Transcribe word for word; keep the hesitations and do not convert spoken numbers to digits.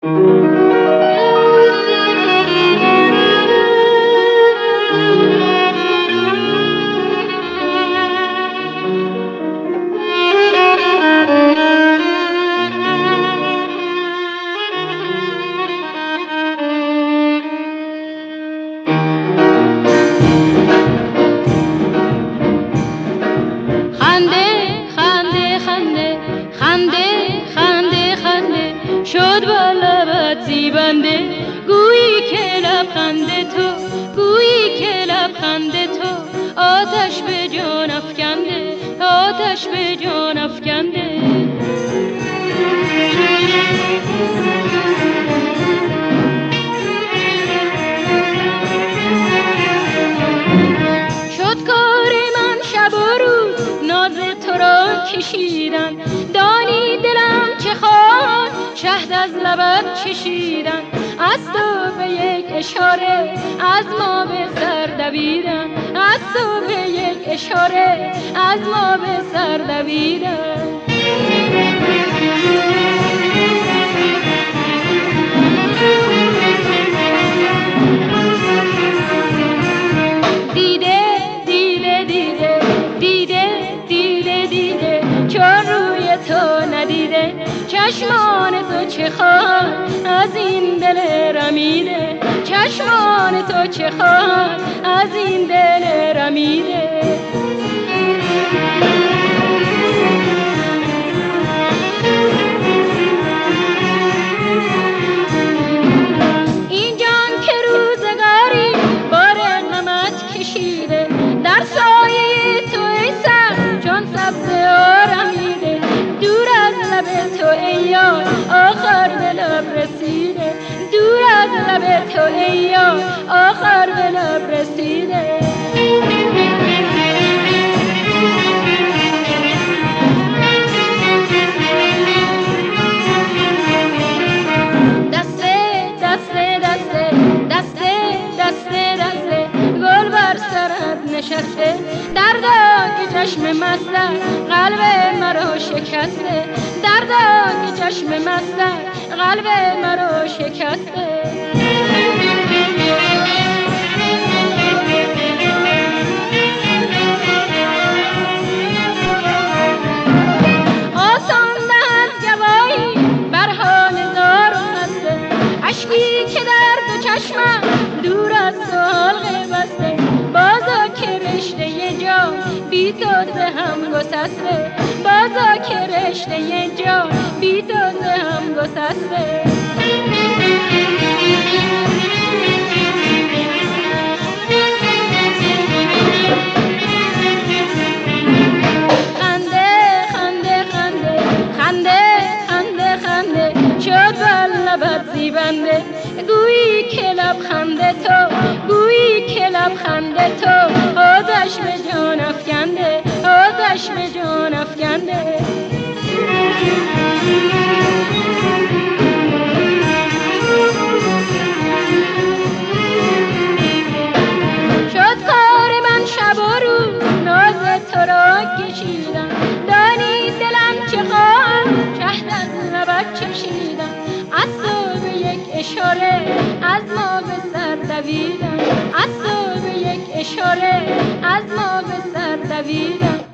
شد با لبت زیبنده، گویی که لبخند تو، گویی که لبخند تو آتش به جان افکنده، آتش به جان افکنده. شد کار من شب و روز ناز تو را کشیدن، دانی دلم چه خواهد شهد از لبت چشیدن، از تو به یک اشاره از ما به سر دویدن، از تو به یک اشاره از ما به سر دویدن. دیده دیده دیده دیده دیده دیده چون روی تو ندیده، چشمان تو چه خواهد از این دل رمیده، چشمان تو چه خواهد از این دل رمیده. این جان که روزگاری بار غمت کشیده، در سایه تو ای سر چون سبزه آرمیده، دور از لب تو ای یار آخر به لب رسیده، دور از لب تو ای یار آخر به لب رسیده. دسته دسته دسته دسته دسته دسته گل بر سرت نشسته، دردا که چشم مستت قلب مرا شکسته، دردا که چشم مستت قلب مرا شکسته. آسان دهد جوایی بر حال زار و خسته، اشکی که در دو چشمم دور از تو حلقه بسته، بازا که رشته جان بی تو ز هم گسسته، بازا که رشته جان بی تو ز هم گسسته. خنده خنده خنده خنده خنده خنده شد بر لبت زیبنده، گویی که لبخند تو، گویی که لبخند تو آتش به جان افکنده، آتش به جان افکنده. شد کار من شب و روز ناز تو را کشیدم، دانی دلم چه خواهد شهد از لبت چشیدم، از تو به یک اشاره از ما به سر دویدم، از تو به یک اشاره از ما به سر دویدم.